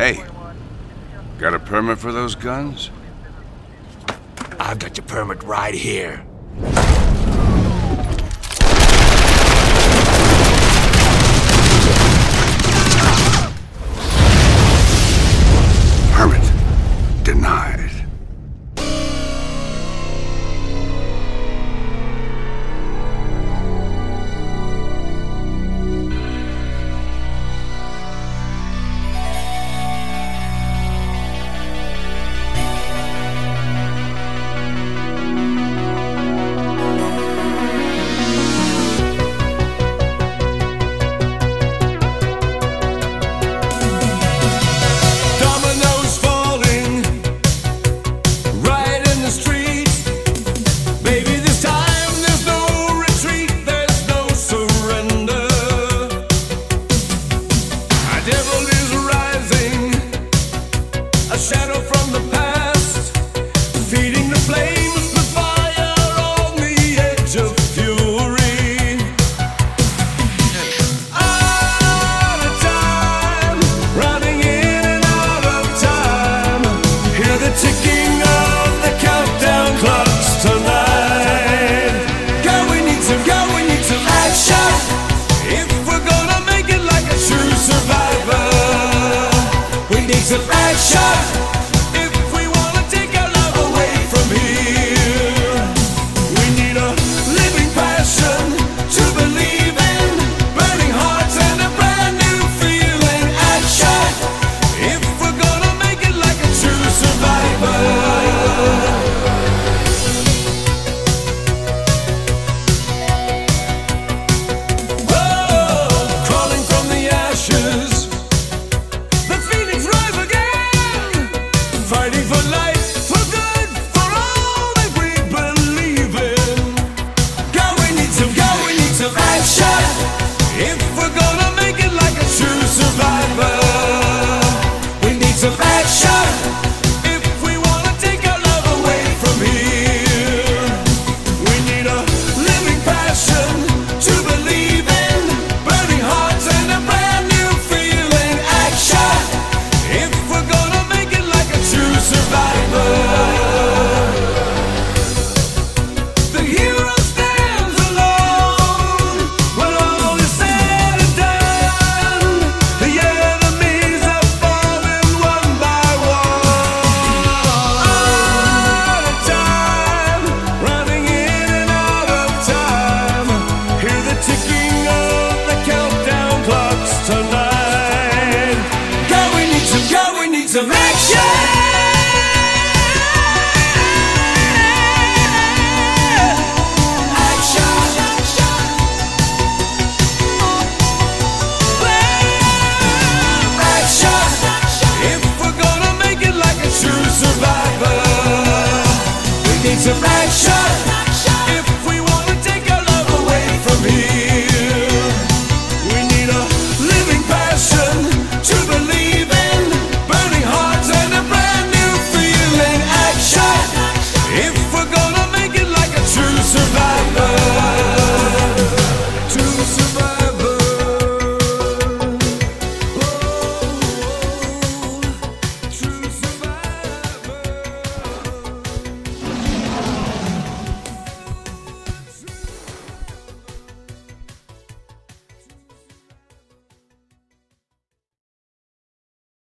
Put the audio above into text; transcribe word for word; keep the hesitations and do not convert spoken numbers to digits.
Hey, got a permit for those guns? I've got your permit right here. Permit denied. Some action if we want to take our love away from here. We need a living passion to believe in, burning hearts and a brand new feeling. Action if we're gonna make it like a true survivor. Some action! Some action!